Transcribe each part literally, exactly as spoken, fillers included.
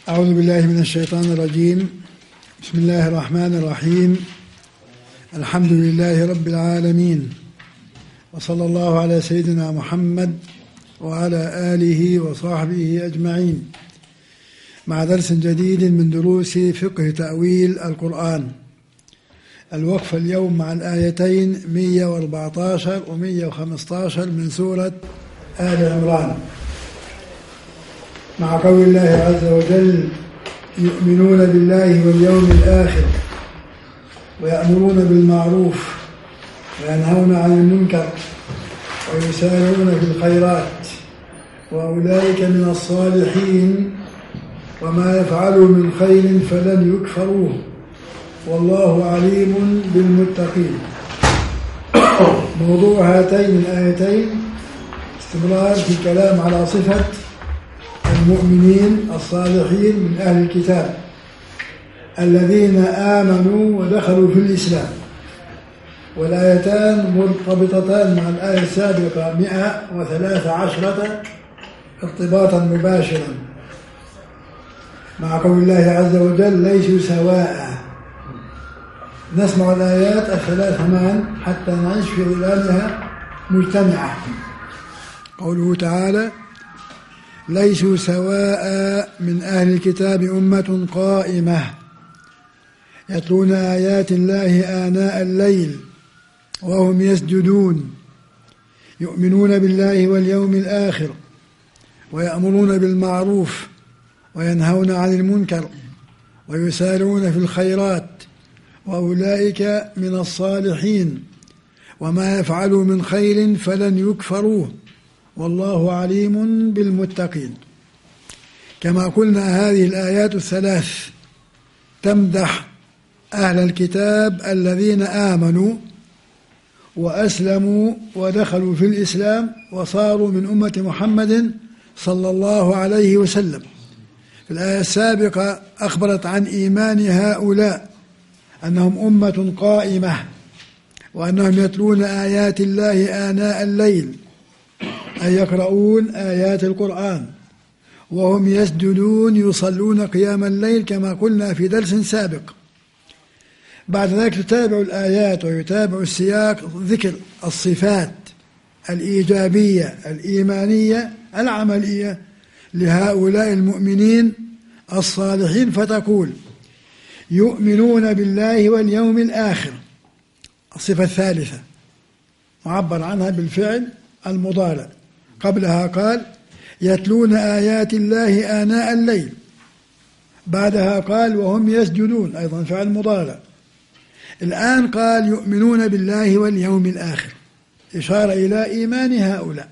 أعوذ بالله من الشيطان الرجيم. بسم الله الرحمن الرحيم. الحمد لله رب العالمين، وصلى الله على سيدنا محمد وعلى آله وصحبه أجمعين، مع درس جديد من دروس فقه تأويل القرآن. الوقفة اليوم مع الآيتين مئة وأربعة عشر ومئة وخمسة عشر من سورة آل عمران، مع قول الله عز وجل: يؤمنون بالله واليوم الآخر ويأمرون بالمعروف وينهون عن المنكر ويسارعون في الخيرات وأولئك من الصالحين وما يفعلوا من خير فلن يكفروه والله عليم بالمتقين. موضوع هاتين الآيتين استمرار في الكلام على صفة المؤمنين الصالحين من أهل الكتاب الذين آمنوا ودخلوا في الإسلام، والآيتان مرتبطتان مع الآية السابقة مئة وثلاث عشرة ارتباطا مباشرا، مع قول الله عز وجل: ليسوا سواء. نسمع الآيات الثلاث معا حتى نعيش في ظلالها مجتمعة. قوله تعالى: ليسوا سواء من أهل الكتاب أمة قائمة يتلون آيات الله آناء الليل وهم يسجدون يؤمنون بالله واليوم الآخر ويأمرون بالمعروف وينهون عن المنكر ويسارعون في الخيرات وأولئك من الصالحين وما يفعلوا من خير فلن يكفروه والله عليم بالمتقين. كما قلنا، هذه الآيات الثلاث تمدح أهل الكتاب الذين آمنوا وأسلموا ودخلوا في الإسلام وصاروا من أمة محمد صلى الله عليه وسلم. في الآية السابقة أخبرت عن إيمان هؤلاء أنهم أمة قائمة وأنهم يتلون آيات الله آناء الليل، أي يقرؤون آيات القرآن، وهم يسجدون يصلون قيام الليل كما قلنا في درس سابق. بعد ذلك تتابع الآيات ويتابع السياق ذكر الصفات الإيجابية الإيمانية العملية لهؤلاء المؤمنين الصالحين، فتقول: يؤمنون بالله واليوم الآخر. الصفة الثالثة معبر عنها بالفعل المضارع، قبلها قال: يتلون آيات الله آناء الليل، بعدها قال: وهم يسجدون، أيضا فعل مضارع. الآن قال: يؤمنون بالله واليوم الآخر، إشارة إلى إيمان هؤلاء،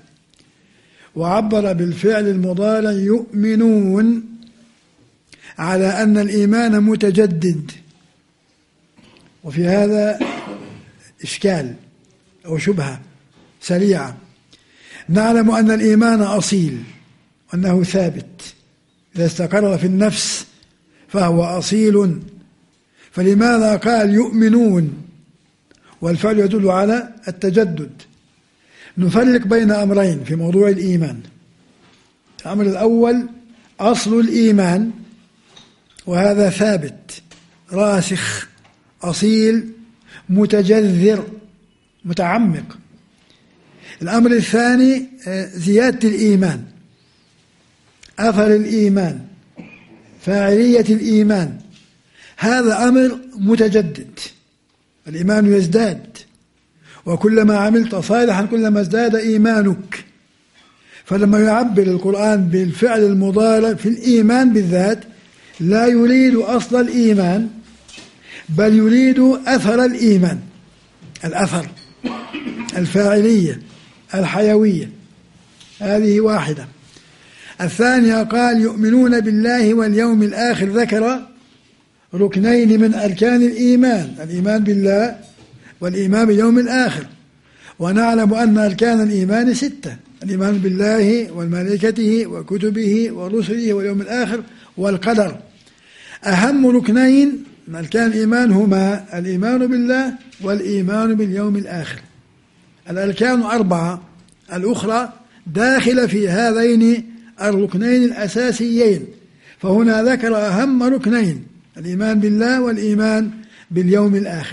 وعبر بالفعل المضارع يؤمنون على أن الإيمان متجدد. وفي هذا إشكال أو شبهة سريعة. نعلم أن الإيمان أصيل وأنه ثابت، إذا استقر في النفس فهو أصيل، فلماذا قال يؤمنون والفعل يدل على التجدد؟ نفرق بين أمرين في موضوع الإيمان. الأمر الأول أصل الإيمان، وهذا ثابت راسخ أصيل متجذر متعمق. الأمر الثاني زيادة الإيمان، أثر الإيمان، فاعلية الإيمان، هذا أمر متجدد. الإيمان يزداد، وكلما عملت صالحا كلما ازداد إيمانك. فلما يعبر القرآن بالفعل المضارع في الإيمان بالذات لا يريد أصل الإيمان، بل يريد أثر الإيمان، الأثر، الفاعلية، الحيوية. هذه واحدة. الثانية قال: يؤمنون بالله واليوم الآخر، ذكر ركنين من أركان الإيمان: الإيمان بالله والإيمان باليوم الآخر. ونعلم أن أركان الإيمان ستة: الإيمان بالله وملائكته وكتبه ورسله واليوم الآخر والقدر. أهم ركنين من أركان الإيمان هما الإيمان بالله والإيمان باليوم الآخر. الأركان أربعة، الأخرى داخلة في هذين الركنين الأساسيين، فهنا ذكر أهم ركنين: الإيمان بالله والإيمان باليوم الآخر.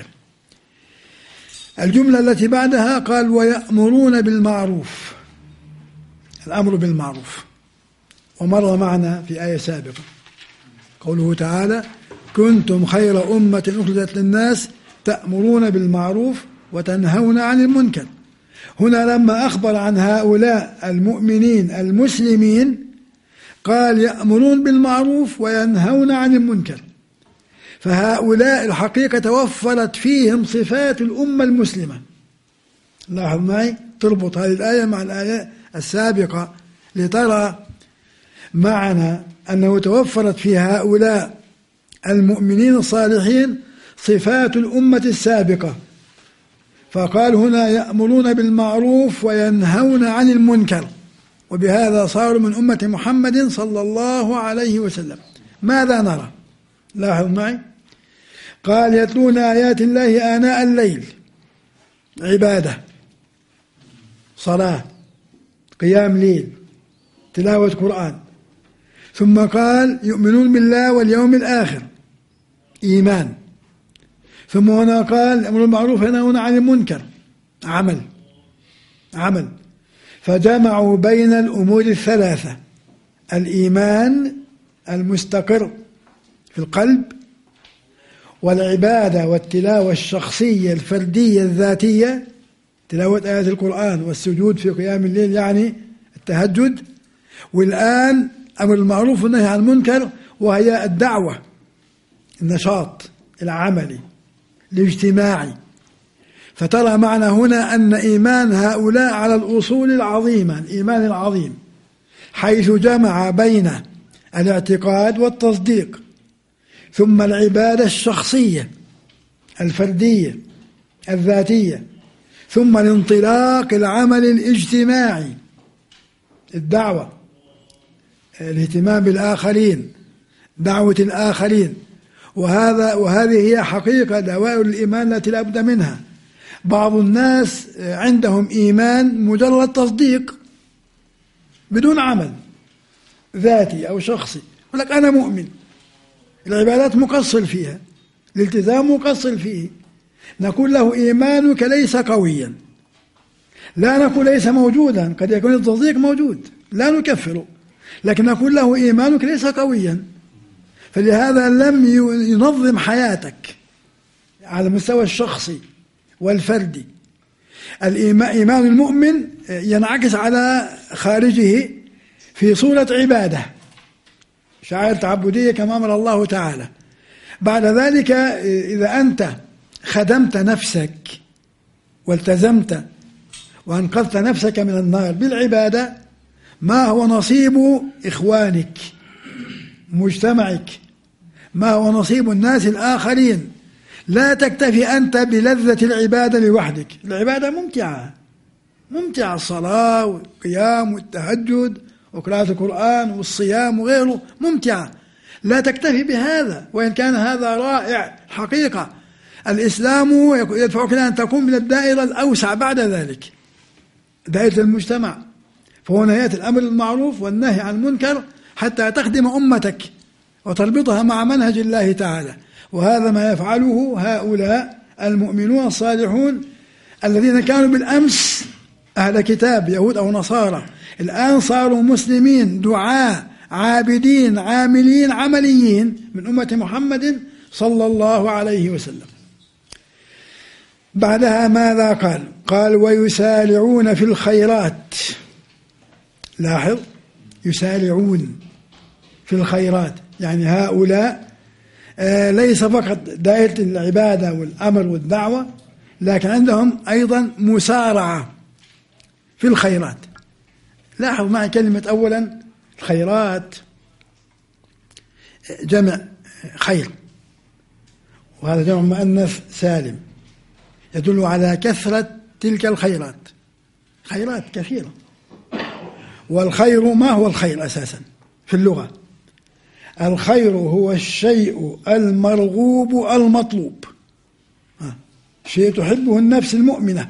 الجملة التي بعدها قال: ويأمرون بالمعروف، الأمر بالمعروف، ومر معنا في آية سابقة قوله تعالى: كنتم خير أمة أخرجت للناس تأمرون بالمعروف وتنهون عن المنكر. هنا لما أخبر عن هؤلاء المؤمنين المسلمين قال: يأمرون بالمعروف وينهون عن المنكر. فهؤلاء الحقيقة توفرت فيهم صفات الأمة المسلمة. لاحظ معي، تربط هذه الآية مع الآية السابقة لترى معنا أنه توفرت في هؤلاء المؤمنين الصالحين صفات الأمة السابقة. فقال هنا: يأمرون بالمعروف وينهون عن المنكر، وبهذا صاروا من أمة محمد صلى الله عليه وسلم. ماذا نرى؟ لاحظ معي، قال: يتلون آيات الله آناء الليل، عبادة، صلاة، قيام ليل، تلاوة قرآن. ثم قال: يؤمنون بالله واليوم الآخر، إيمان. ثم هنا قال: يأمرون بالمعروف وينهون عن المنكر، عمل، عمل. فجمعوا بين الأمور الثلاثة: الإيمان المستقر في القلب، والعبادة والتلاوة الشخصية الفردية الذاتية، تلاوة آيات القرآن والسجود في قيام الليل يعني التهجد، والآن أمر المعروف والنهي عن المنكر، وهي الدعوة، النشاط العملي الاجتماعي. فترى معنا هنا أن إيمان هؤلاء على الأصول العظيمة، الإيمان العظيم، حيث جمع بين الاعتقاد والتصديق، ثم العبادة الشخصية الفردية الذاتية، ثم الانطلاق العمل الاجتماعي، الدعوة، الاهتمام بالآخرين، دعوة الآخرين. وهذا وهذه هي حقيقة دوائر الإيمان التي لا بد منها. بعض الناس عندهم إيمان مجرد تصديق بدون عمل ذاتي أو شخصي، يقول لك أنا مؤمن، العبادات مقصر فيها، الالتزام مقصر فيه. نقول له: إيمانك ليس قويا. لا نقول ليس موجودا، قد يكون التصديق موجود، لا نكفره، لكن نقول له: إيمانك ليس قويا. فلهذا لم ينظم حياتك على المستوى الشخصي والفردي. الإيمان المؤمن ينعكس على خارجه في صورة عبادة، شعائر تعبدية كما أمر الله تعالى. بعد ذلك إذا أنت خدمت نفسك والتزمت وأنقذت نفسك من النار بالعبادة، ما هو نصيب إخوانك، مجتمعك، ما هو نصيب الناس الآخرين. لا تكتفي أنت بلذة العبادة لوحدك. العبادة ممتعة، ممتعة، الصلاة والقيام والتهجد وقراءة القرآن والصيام وغيره ممتعة. لا تكتفي بهذا، وإن كان هذا رائع حقيقة. الإسلام يدفعك أن تكون من الدائرة الأوسع بعد ذلك، دائرة المجتمع. فهنا يأتي الأمر بالمعروف والنهي عن المنكر حتى تخدم أمتك وتربطها مع منهج الله تعالى. وهذا ما يفعله هؤلاء المؤمنون الصالحون الذين كانوا بالأمس أهل كتاب، يهود أو نصارى، الآن صاروا مسلمين، دعاء، عابدين، عاملين، عمليين من أمة محمد صلى الله عليه وسلم. بعدها ماذا قال؟ قال: ويسارعون في الخيرات. لاحظ، يسارعون في الخيرات، يعني هؤلاء آه ليس فقط دائرة العبادة والأمر والدعوة، لكن عندهم أيضا مسارعة في الخيرات. لاحظ معي كلمة أولا الخيرات، جمع خير، وهذا جمع مؤنث سالم يدل على كثرة تلك الخيرات، خيرات كثيرة. والخير ما هو الخير أساسا في اللغة؟ الخير هو الشيء المرغوب المطلوب، شيء تحبه النفس المؤمنة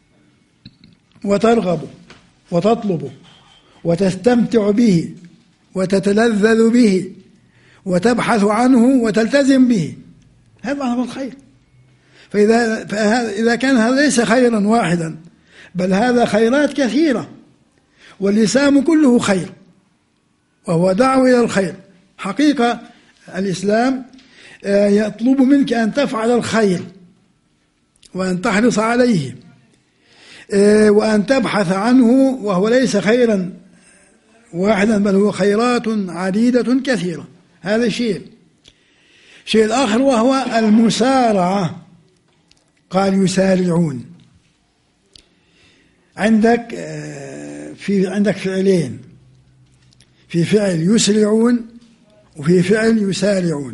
وترغب وتطلب وتستمتع به وتتلذذ به وتبحث عنه وتلتزم به، هذا معنى الخير. فإذا إذا كان هذا ليس خيرا واحدا بل هذا خيرات كثيرة، والإسلام كله خير وهو دعوة إلى الخير. حقيقة الإسلام يطلب منك أن تفعل الخير وأن تحرص عليه وأن تبحث عنه، وهو ليس خيرا واحدا بل هو خيرات عديدة كثيرة. هذا شيء. شيء الآخر وهو المسارعة. قال يسارعون. عندك في عندك فعلين، في فعل يسرعون وفي فعل يسارعون.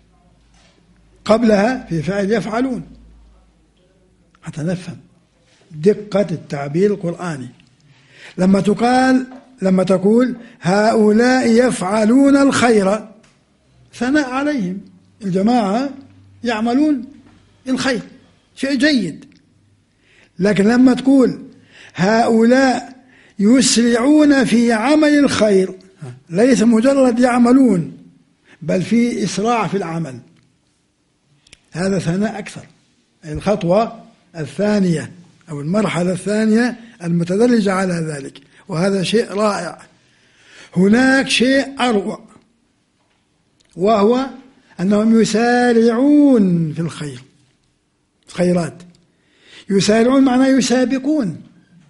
قبلها في فعل يفعلون، حتى نفهم دقة التعبير القرآني. لما تقال لما تقول هؤلاء يفعلون الخير ثناء عليهم، الجماعة يعملون الخير، شيء جيد. لكن لما تقول هؤلاء يسرعون في عمل الخير، ليس مجرد يعملون بل في إسراع في العمل، هذا ثناء أكثر. الخطوة الثانية أو المرحلة الثانية المتدرجة على ذلك، وهذا شيء رائع. هناك شيء أروع وهو أنهم يسارعون في الخير، الخيرات. يسارعون معناه يسابقون،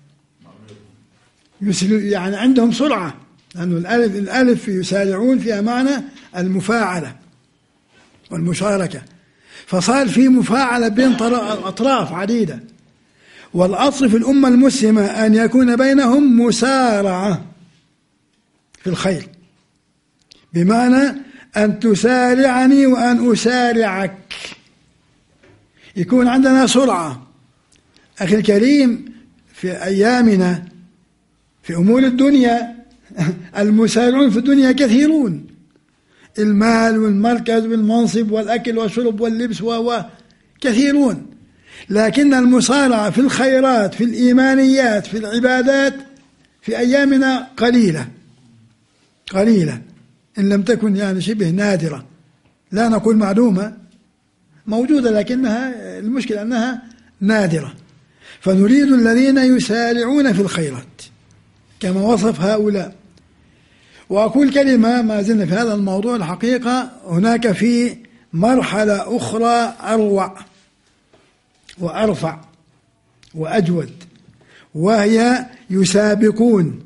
يعني عندهم سرعة، لأنه الألف الألف في يسارعون فيها معنى المفاعلة والمشاركة، فصار في مفاعلة بين أطراف عديدة. والأصل في الأمة المسلمة أن يكون بينهم مسارعة في الخير، بمعنى أن تسارعني وأن أسارعك، يكون عندنا سرعة. أخي الكريم، في أيامنا في أمور الدنيا المسارعون في الدنيا كثيرون، المال والمركز والمنصب والأكل والشرب واللبس و كثيرون، لكن المسارعة في الخيرات في الإيمانيات في العبادات في أيامنا قليلة قليلة، إن لم تكن يعني شبه نادرة. لا نقول معلومة، موجودة، لكنها المشكلة أنها نادرة. فنريد الذين يسارعون في الخيرات كما وصف هؤلاء. وأقول كلمة ما زلنا في هذا الموضوع، الحقيقة هناك في مرحلة أخرى أروع وأرفع وأجود، وهي يسابقون.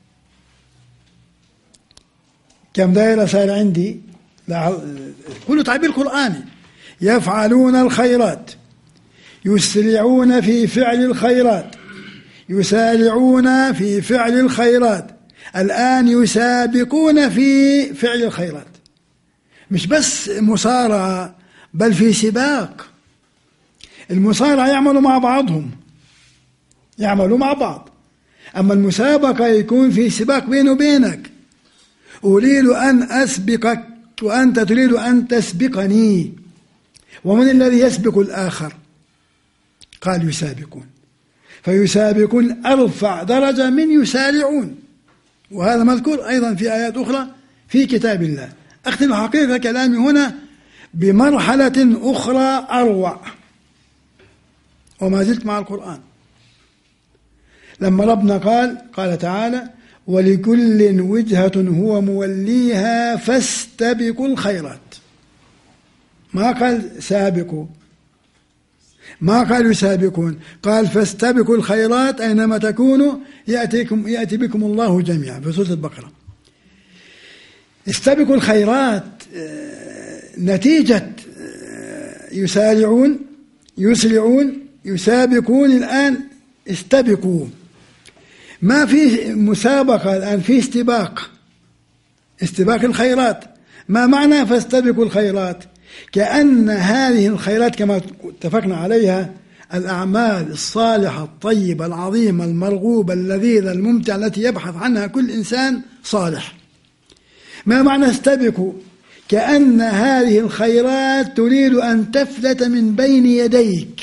كم دائرة صار عندي؟ كله تعبير قرآني. يفعلون الخيرات، يسرعون في فعل الخيرات، يسارعون في فعل الخيرات، الآن يسابقون في فعل الخيرات. مش بس مسارعة بل في سباق. المسارعة يعملوا مع بعضهم، يعملوا مع بعض، أما المسابقة يكون في سباق بيني وبينك، أريد أن أسبقك وأنت تريد أن تسبقني. ومن الذي يسبق الآخر؟ قال يسابقون. فيسابقون أرفع درجة من يسارعون، وهذا مذكور أيضا في آيات أخرى في كتاب الله. أختم حقيقة كلامي هنا بمرحلة أخرى أروع، وما زلت مع القرآن. لما ربنا قال قال تعالى ولكل وجهة هو موليها فاستبقوا الخيرات، ما قال سابقوا، ما قال يسابقون، قال فاستبقوا الخيرات أينما تكونوا يأتيكم يأتي بكم الله جميعا في سورة البقرة. استبقوا الخيرات نتيجة يسارعون يسرعون يسابقون، الآن استبقوا. ما في مسابقة الآن، في استباق، استباق الخيرات. ما معنى فاستبقوا الخيرات؟ كأن هذه الخيرات كما اتفقنا عليها الأعمال الصالحة الطيبة العظيمة المرغوبة اللذيذة الممتعة التي يبحث عنها كل إنسان صالح. ما معنى استبقوا؟ كأن هذه الخيرات تريد أن تفلت من بين يديك،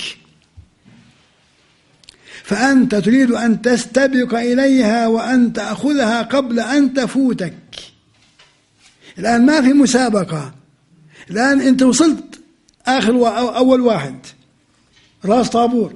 فأنت تريد أن تستبق إليها وأن تأخذها قبل أن تفوتك. الآن ما في مسابقة، الآن أنت وصلت آخر و... أول واحد راس طابور،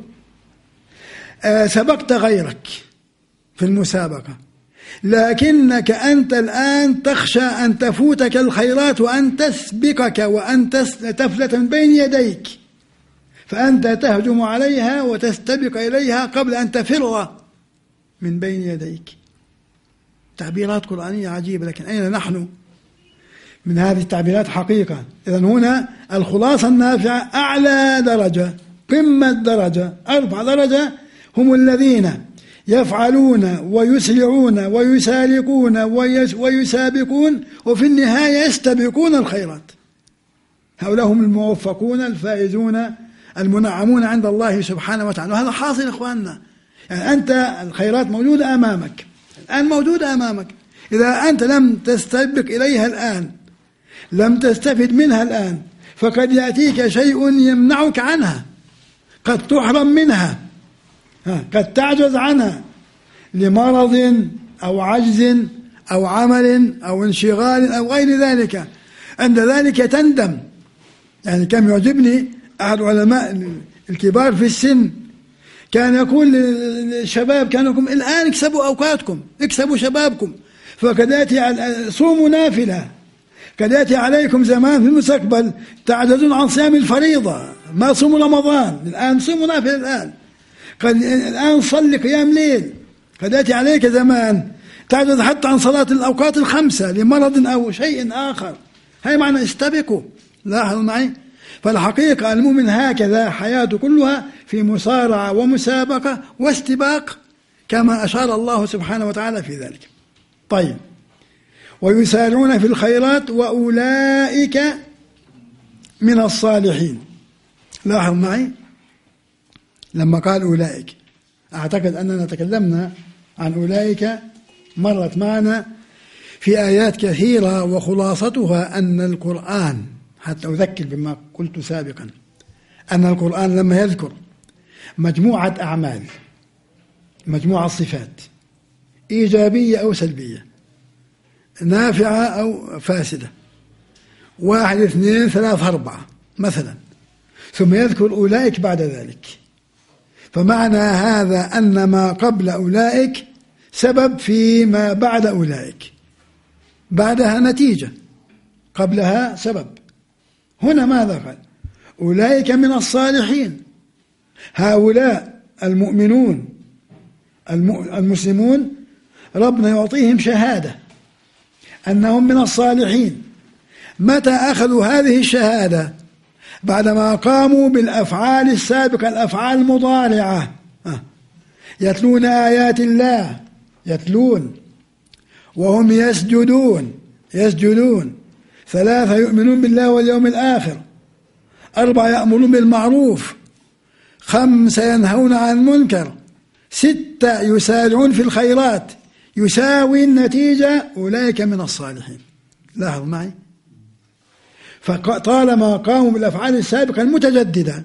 آه سبقت غيرك في المسابقة، لكنك أنت الآن تخشى أن تفوتك الخيرات وأن تسبقك وأن تفلت من بين يديك، فأنت تهجم عليها وتستبق إليها قبل أن تفر من بين يديك. تعبيرات قرآنية عجيبة، لكن أين نحن من هذه التعبيرات حقيقة؟ إذن هنا الخلاصة النافعة أعلى درجة، قمة درجة، أرفع درجة هم الذين يفعلون ويسرعون ويسارقون ويسابقون وفي النهاية يستبقون الخيرات. هؤلاء هم الموفقون الفائزون المنعمون عند الله سبحانه وتعالى. وهذا حاصل إخواننا، يعني أنت الخيرات موجودة أمامك الآن، موجودة أمامك، إذا أنت لم تستبق إليها الآن، لم تستفد منها الآن، فقد يأتيك شيء يمنعك عنها، قد تحرم منها، قد تعجز عنها لمرض أو عجز أو عمل أو انشغال أو غير ذلك، عند ذلك تندم. يعني كم يعجبني أحد علماء الكبار في السن كان يقول للشباب، كان يقول الآن اكسبوا أوقاتكم، اكسبوا شبابكم، فقد يأتي صوموا نافلة، قد يأتي عليكم زمان في المستقبل تعجزون عن صيام الفريضة، ما صوموا رمضان، الآن صوموا نافلة، الآن قد الآن صلي قيام ليل، قد يأتي عليك زمان تعجز حتى عن صلاة الأوقات الخمسة لمرض أو شيء آخر. هاي معنى استبقوا. لاحظوا معي، فالحقيقة المؤمن هكذا حياته كلها في مصارعة ومسابقة واستباق كما أشار الله سبحانه وتعالى في ذلك. طيب، ويسارعون في الخيرات وأولئك من الصالحين. لاحظوا معي لما قال أولئك، أعتقد أننا تكلمنا عن أولئك، مرت معنا في آيات كثيرة، وخلاصتها أن القرآن، حتى أذكر بما قلت سابقا، أن القرآن لما يذكر مجموعة أعمال، مجموعة صفات إيجابية أو سلبية، نافعة أو فاسدة، واحد اثنين ثلاثة أربعة مثلا، ثم يذكر أولئك بعد ذلك، فمعنى هذا أن ما قبل أولئك سبب فيما بعد أولئك، بعدها نتيجة، قبلها سبب. هنا ماذا قال؟ أولئك من الصالحين، هؤلاء المؤمنون المسلمون ربنا يعطيهم شهادة أنهم من الصالحين. متى أخذوا هذه الشهادة؟ بعدما قاموا بالأفعال السابقة، الأفعال المضارعة، يتلون آيات الله، يتلون، وهم يسجدون، يسجدون، ثلاثة يؤمنون بالله واليوم الآخر، أربعة يأمرون بالمعروف، خمسة ينهون عن المنكر، ستة يسارعون في الخيرات، يساوي النتيجة أولئك من الصالحين. لاحظ معي، فطالما قاموا بالأفعال السابقة المتجددة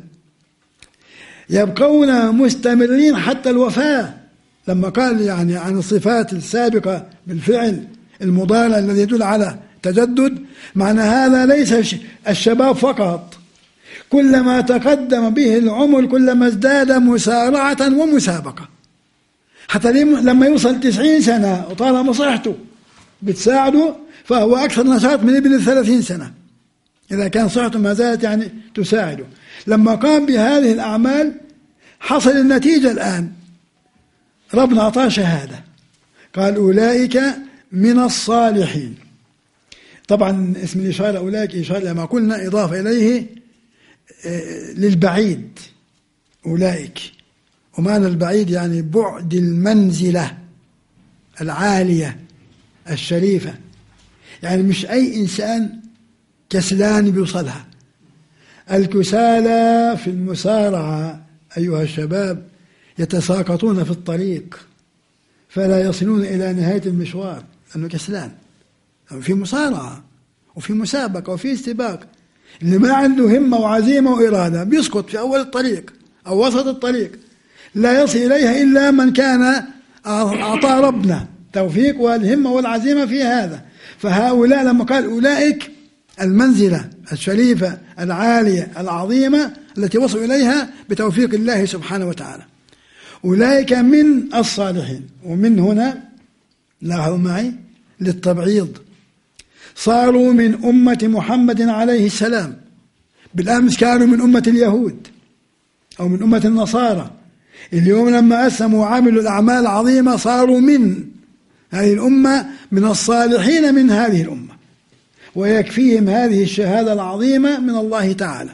يبقون مستمرين حتى الوفاة. لما قال يعني عن الصفات السابقة بالفعل المضارع الذي يدل على تجدد، معنى هذا ليس الشباب فقط، كلما تقدم به العمر كلما ازداد مسارعة ومسابقة، حتى لما يوصل تسعين سنة وطالما صحته بتساعده فهو أكثر نشاط من ابن الثلاثين سنة، إذا كان صحته ما زالت يعني تساعده. لما قام بهذه الأعمال حصل النتيجة الآن، ربنا أعطاه شهادة، قال أولئك من الصالحين. طبعا اسم الإشارة أولئك إشارة لما قلنا إضافة إليه للبعيد، أولئك، ومعنى البعيد يعني بعد المنزلة العالية الشريفة، يعني مش أي إنسان كسلان بيوصلها. الكسالى في المسارعة أيها الشباب يتساقطون في الطريق فلا يصلون إلى نهاية المشوار لأنه كسلان. في مسارعة وفي مسابقة وفي استباق، اللي ما عنده همة وعزيمة وإرادة بيسقط في أول الطريق أو وسط الطريق، لا يصل إليها إلا من كان أعطى ربنا توفيق والهمة والعزيمة في هذا. فهؤلاء لما قال أولئك المنزلة الشريفة العالية العظيمة التي وصلوا إليها بتوفيق الله سبحانه وتعالى، أولئك من الصالحين. ومن هنا لاحظوا معي للتبعيض، صاروا من أمة محمد عليه السلام. بالأمس كانوا من أمة اليهود أو من أمة النصارى، اليوم لما أسلموا وعملوا الأعمال العظيمة صاروا من هذه الأمة، من الصالحين من هذه الأمة، ويكفيهم هذه الشهادة العظيمة من الله تعالى.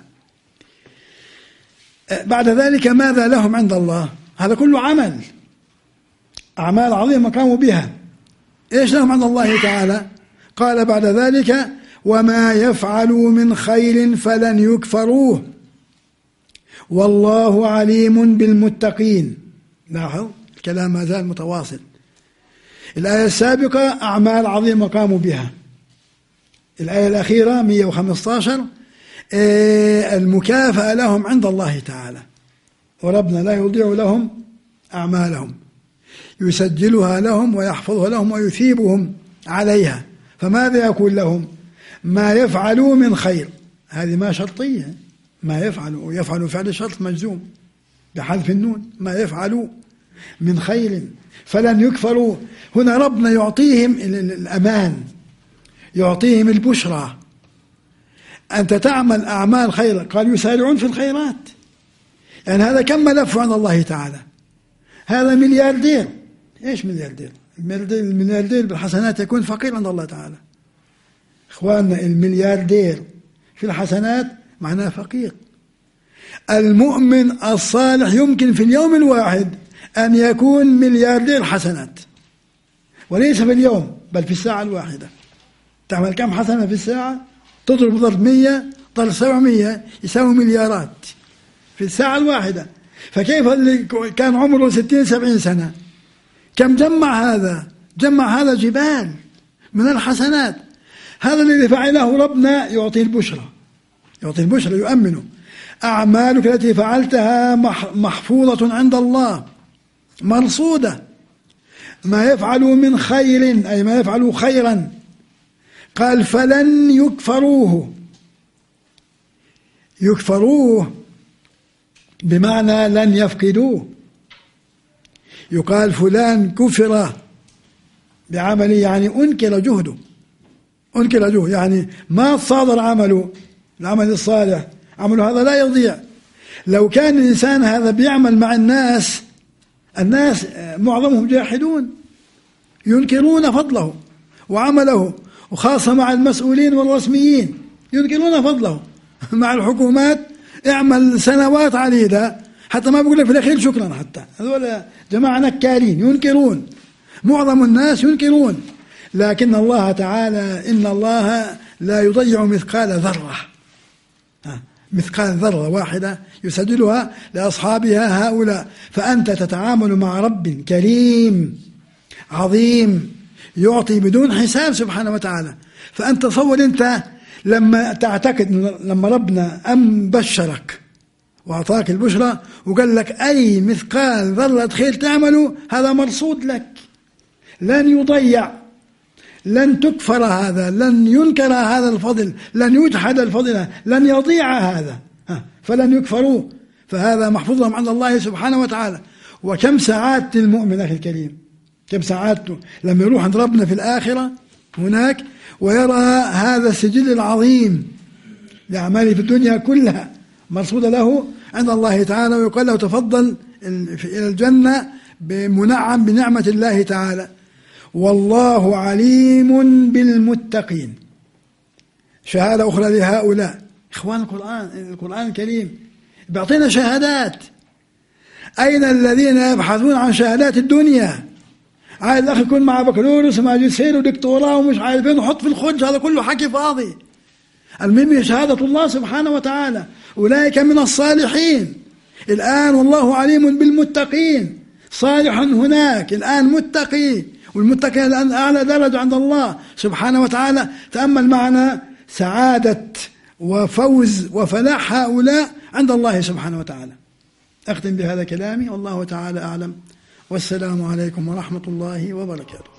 بعد ذلك ماذا لهم عند الله؟ هذا كله عمل، أعمال عظيمة قاموا بها، إيش لهم عند الله تعالى؟ قال بعد ذلك وما يفعلوا من خير فلن يكفروه والله عليم بالمتقين. لاحظ الكلام ما زال متواصل. الآية السابقة أعمال عظيمة قاموا بها، الآية الأخيرة مئة وخمسة عشر المكافأة لهم عند الله تعالى، وربنا لا يضيع لهم أعمالهم، يسجلها لهم ويحفظها لهم ويثيبهم عليها. فماذا يقول لهم؟ ما يفعلوا من خير، هذه ما شرطية، ما يفعلوا، ويفعلوا فعل شرط مجزوم بحذف النون، ما يفعلوا من خير فلن يكفروا. هنا ربنا يعطيهم الأمان، يعطيهم البشرى، أنت تعمل أعمال خير، قال يسارعون في الخيرات، يعني هذا كم ملف عند الله تعالى. هذا ملياردير، إيش ملياردير؟ الملياردير بالحسنات يكون فقير عند الله تعالى. إخواننا الملياردير في الحسنات معناه فقير. المؤمن الصالح يمكن في اليوم الواحد أن يكون ملياردير حسنات، وليس في اليوم بل في الساعة الواحدة. تعمل كم حسنة في الساعة؟ تضرب ضرب مية ضرب سبعمية يساوي مليارات في الساعة الواحدة. فكيف اللي كان عمره ستين سبعين سنة كم جمع هذا؟ جمع هذا جبال من الحسنات. هذا الذي فعله ربنا يعطي البشرى، يعطي البشرى، يؤمنه. أعمالك التي فعلتها محفوظة عند الله مرصودة. ما يفعلوا من خير أي ما يفعلوا خيرا، قال فلن يكفروه. يكفروه بمعنى لن يفقدوه. يقال فلان كفر بعمله، يعني أنكر جهده، أنكر جهده يعني ما صادر عمله، العمل الصالح عمله هذا لا يضيع. لو كان الإنسان هذا بيعمل مع الناس، الناس معظمهم جاحدون ينكرون فضله وعمله، وخاصة مع المسؤولين والرسميين ينكرون فضله. مع الحكومات اعمل سنوات عديدة حتى ما بقول لك في الأخير شكرا، حتى هذول جماعة نكالين ينكرون، معظم الناس ينكرون. لكن الله تعالى إن الله لا يضيع مثقال ذرة، مثقال ذرة واحدة يسجلها لأصحابها هؤلاء. فأنت تتعامل مع رب كريم عظيم يعطي بدون حساب سبحانه وتعالى. فأنت تصور أنت لما تعتقد لما ربنا أم بشرك وأعطاك البشرى وقال لك أي مثقال ذرة خير تعمله هذا مرصود لك، لن يضيع، لن تكفر هذا، لن ينكر هذا الفضل، لن يجحد الفضل، لن يضيع هذا، فلن يكفروا. فهذا محفوظ لهم عند الله سبحانه وتعالى. وكم سعادة المؤمن أخي الكريم، كم سعادته لما يروح عند ربنا في الآخرة هناك ويرى هذا السجل العظيم لأعماله في الدنيا كلها مرصودة له عند الله تعالى، ويقال له تفضل إلى الجنة بمنعم بنعمة الله تعالى. والله عليم بالمتقين. شهادة أخرى لهؤلاء إخوان القرآن، القرآن الكريم بيعطينا شهادات. أين الذين يبحثون عن شهادات الدنيا؟ عايز الأخ يكون مع بكالوريوس وماجستير ودكتوراه ومش عارفين وحط في الخرج، هذا كله حكي فاضي. المهم شهادة الله سبحانه وتعالى، أولئك من الصالحين الآن، والله عليم بالمتقين. صالح هناك الآن متقي، والمتقي الآن أعلى درجة عند الله سبحانه وتعالى. تأمل معنا سعادة وفوز وفلاح هؤلاء عند الله سبحانه وتعالى. أختم بهذا كلامي، والله تعالى أعلم، والسلام عليكم ورحمة الله وبركاته.